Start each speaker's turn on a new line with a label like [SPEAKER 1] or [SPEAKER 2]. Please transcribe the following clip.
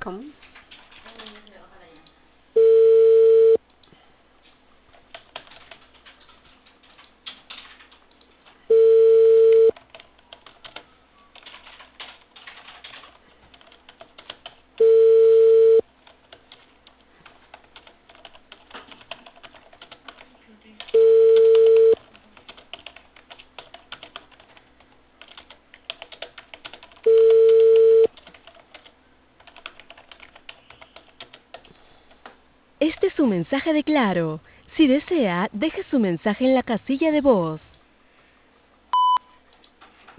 [SPEAKER 1] ¿Cómo?
[SPEAKER 2] Este es su mensaje de Claro. Si desea, deje su mensaje en la casilla de voz.